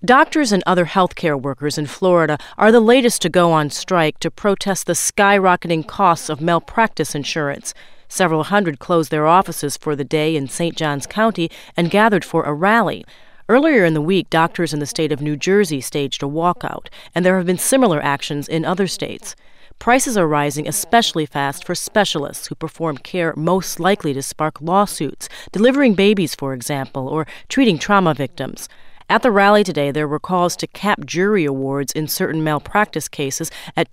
Doctors and other healthcare workers in Florida are the latest to go on strike to protest the skyrocketing costs of malpractice insurance. Several hundred closed their offices for the day in St. Johns County and gathered for a rally. Earlier in the week, doctors in the state of New Jersey staged a walkout, and there have been similar actions in other states. Prices are rising especially fast for specialists who perform care most likely to spark lawsuits, delivering babies, for example, or treating trauma victims. At the rally today, there were calls to cap jury awards in certain malpractice cases at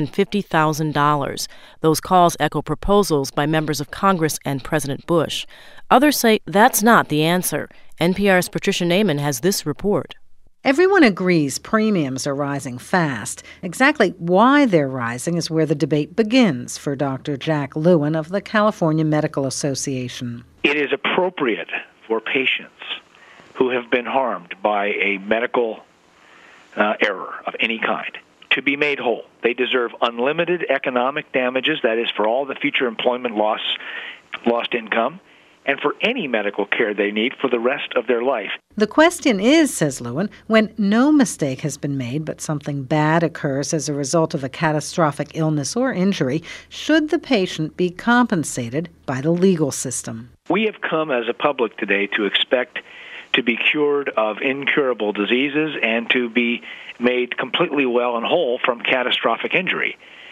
$250,000. Those calls echo proposals by members of Congress and President Bush. Others say that's not the answer. NPR's Patricia Naiman has this report. Everyone agrees premiums are rising fast. Exactly why they're rising is where the debate begins for Dr. Jack Lewin of the California Medical Association. It is appropriate for patients who have been harmed by a medical error of any kind to be made whole. They deserve unlimited economic damages, that is, for all the future employment lost income, and for any medical care they need for the rest of their life. The question is, says Lewin, when no mistake has been made but something bad occurs as a result of a catastrophic illness or injury, should the patient be compensated by the legal system? We have come as a public today to expect to be cured of incurable diseases and to be made completely well and whole from catastrophic injury.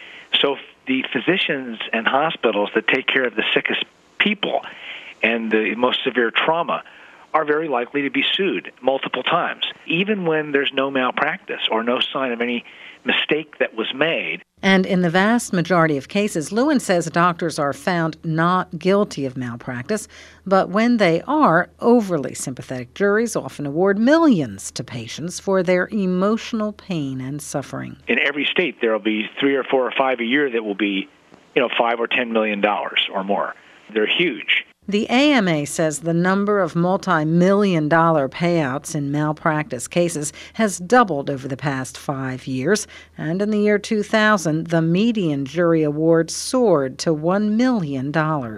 So the physicians and hospitals that take care of the sickest people and the most severe trauma are very likely to be sued multiple times, even when there's no malpractice or no sign of any mistake that was made. And in the vast majority of cases, Lewin says doctors are found not guilty of malpractice, but when they are, overly sympathetic juries often award millions to patients for their emotional pain and suffering. In every state, there will be 3 or 4 or 5 a year that will be, $5 or $10 million or more. They're huge. The AMA says the number of multi-million-dollar payouts in malpractice cases has doubled over the past 5 years, and in the year 2000, the median jury award soared to $1 million.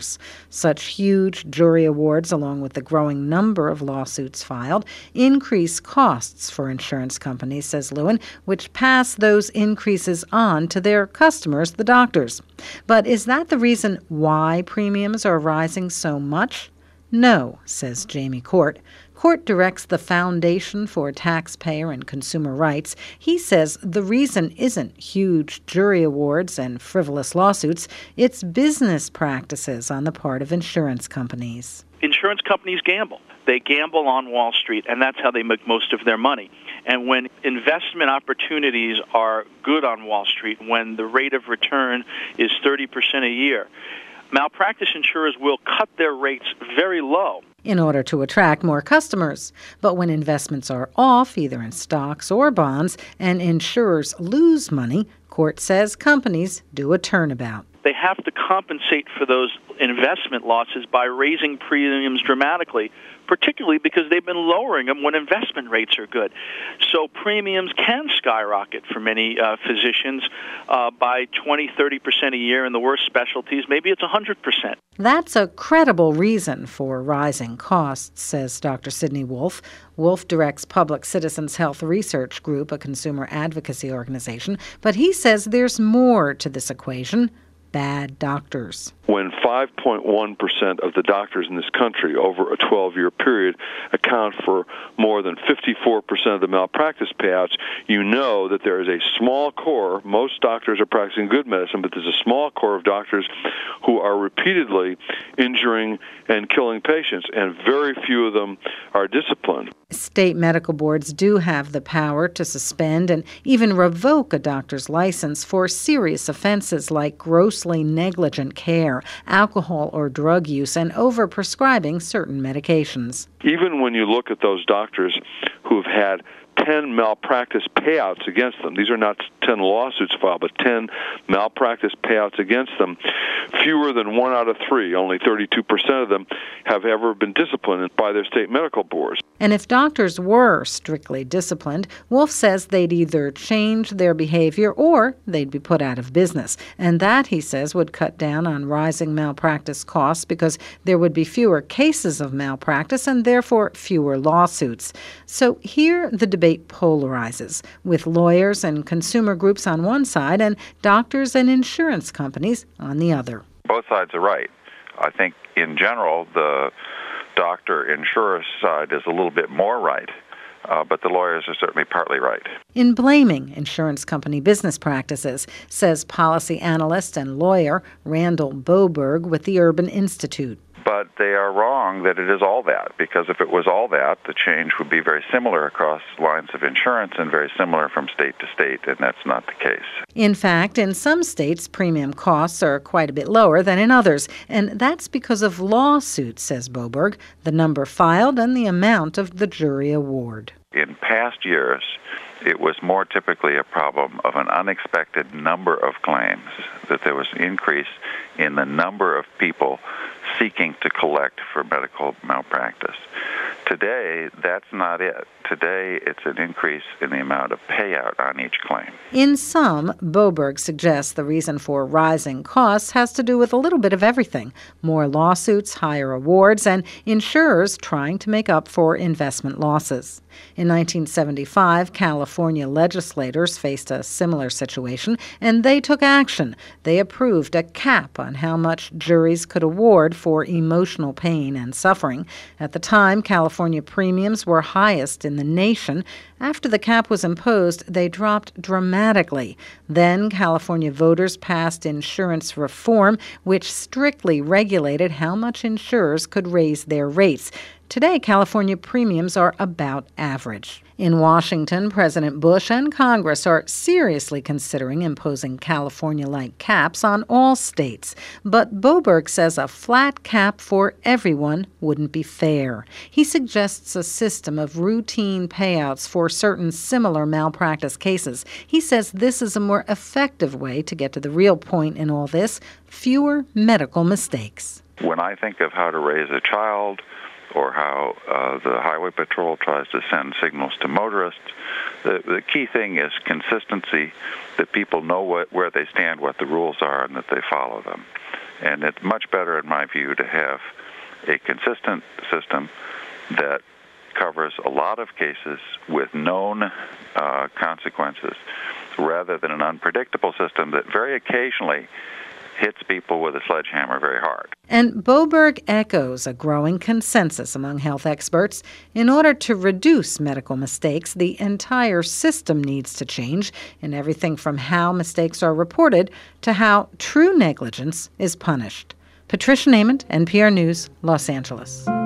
Such huge jury awards, along with the growing number of lawsuits filed, increase costs for insurance companies, says Lewin, which pass those increases on to their customers, the doctors. But is that the reason why premiums are rising so much? No, says Jamie Court. Court directs the Foundation for Taxpayer and Consumer Rights. He says the reason isn't huge jury awards and frivolous lawsuits. It's business practices on the part of insurance companies. Insurance companies gamble. They gamble on Wall Street, and that's how they make most of their money. And when investment opportunities are good on Wall Street, when the rate of return is 30% a year, malpractice insurers will cut their rates very low in order to attract more customers. But when investments are off, either in stocks or bonds, and insurers lose money, Court says companies do a turnabout. They have to compensate for those investment losses by raising premiums dramatically, particularly because they've been lowering them when investment rates are good. So premiums can skyrocket for many physicians by 20, 30% a year. In the worst specialties, maybe it's 100%. That's a credible reason for rising costs, says Dr. Sidney Wolf. Wolf directs Public Citizens Health Research Group, a consumer advocacy organization, but he says there's more to this equation: bad doctors. When 5.1% of the doctors in this country over a 12-year period account for more than 54% of the malpractice payouts, you know that there is a small core. Most doctors are practicing good medicine, but there's a small core of doctors who are repeatedly injuring and killing patients, and very few of them are disciplined. State medical boards do have the power to suspend and even revoke a doctor's license for serious offenses like grossly negligent care, alcohol or drug use, and overprescribing certain medications. Even when you look at those doctors who've had 10 malpractice payouts against them. These are not 10 lawsuits filed, but 10 malpractice payouts against them. Fewer than 1 out of 3, only 32% of them, have ever been disciplined by their state medical boards. And if doctors were strictly disciplined, Wolf says they'd either change their behavior or they'd be put out of business. And that, he says, would cut down on rising malpractice costs because there would be fewer cases of malpractice and therefore fewer lawsuits. So here the debate debate polarizes, with lawyers and consumer groups on one side and doctors and insurance companies on the other. Both sides are right. I think in general, the doctor-insurer side is a little bit more right, but the lawyers are certainly partly right. In blaming insurance company business practices, says policy analyst and lawyer Randall Boberg with the Urban Institute. But they are wrong that it is all that, because if it was all that, the change would be very similar across lines of insurance and very similar from state to state, and that's not the case. In fact, in some states, premium costs are quite a bit lower than in others, and that's because of lawsuits, says Boberg, the number filed and the amount of the jury award. In past years, it was more typically a problem of an unexpected number of claims, that there was an increase in the number of people seeking to collect for medical malpractice. Today, that's not it. Today, it's an increase in the amount of payout on each claim. In sum, Boberg suggests the reason for rising costs has to do with a little bit of everything: more lawsuits, higher awards, and insurers trying to make up for investment losses. In 1975, California legislators faced a similar situation, and they took action. They approved a cap on how much juries could award for emotional pain and suffering. At the time, California premiums were highest in the nation. After the cap was imposed, they dropped dramatically. Then California voters passed insurance reform, which strictly regulated how much insurers could raise their rates. Today, California premiums are about average. In Washington, President Bush and Congress are seriously considering imposing California-like caps on all states. But Boberg says a flat cap for everyone wouldn't be fair. He suggests a system of routine payouts for certain similar malpractice cases. He says this is a more effective way to get to the real point in all this: fewer medical mistakes. When I think of how to raise a child, or how the Highway Patrol tries to send signals to motorists, the key thing is consistency, that people know where they stand, what the rules are, and that they follow them. And it's much better, in my view, to have a consistent system that covers a lot of cases with known consequences, rather than an unpredictable system that very occasionally hits people with a sledgehammer very hard. And Boberg echoes a growing consensus among health experts. In order to reduce medical mistakes, the entire system needs to change, in everything from how mistakes are reported to how true negligence is punished. Patricia Nament, NPR News, Los Angeles.